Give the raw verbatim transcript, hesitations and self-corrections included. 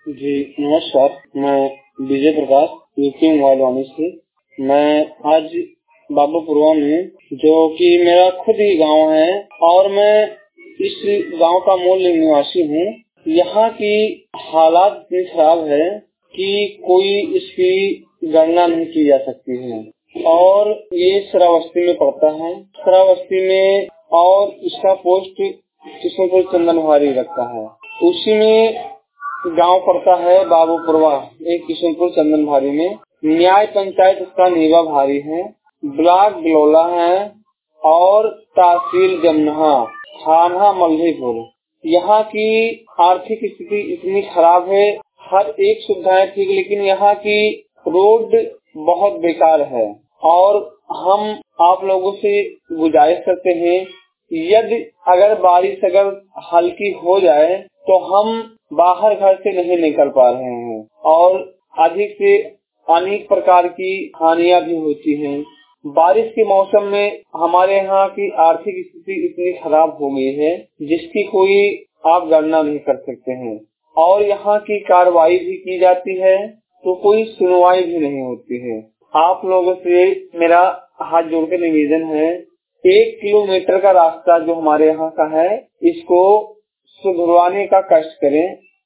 जी नमस्कार, मैं Vijay Prakash UP mobile वाणी से। मैं आज बाबूपुरवा में, जो कि मेरा खुद ही गांव है और मैं इस गांव का मूल निवासी हूँ। यहाँ की हालात इतनी खराब है कि कोई इसकी गणना नहीं की जा सकती है और ये शराबस्ती में पड़ता है। शराबस्ती में और इसका पोस्ट किशनपुर चंदनवारी रखता है। उसी में गांव पड़ता है बाबूपुरवा, एक किशनपुर चंदनवारी में। न्याय पंचायत इसका नीवा भारी है, ब्लॉक बिलौला है और तहसील जमनहा, थाना मल्हीपुर। यहाँ की आर्थिक स्थिति इतनी खराब है, हर एक सुविधाएं ठीक, लेकिन यहाँ की रोड बहुत बेकार है और हम आप लोगों से गुजारिश करते हैं, यदि अगर बारिश अगर हल्की हो जाए तो हम बाहर घर से नहीं निकल पा रहे हैं और अधिक से अनेक प्रकार की हानियां भी होती हैं। बारिश के मौसम में हमारे यहाँ की आर्थिक स्थिति इतनी खराब हो गई है जिसकी कोई आप गणना नहीं कर सकते हैं और यहाँ की कार्रवाई भी की जाती है तो कोई सुनवाई भी नहीं होती है। आप लोगों से मेरा हाथ जोड़ के निवेदन है, एक किलोमीटर का रास्ता जो हमारे यहाँ का है, इसको सुधरवाने का कष्ट करें।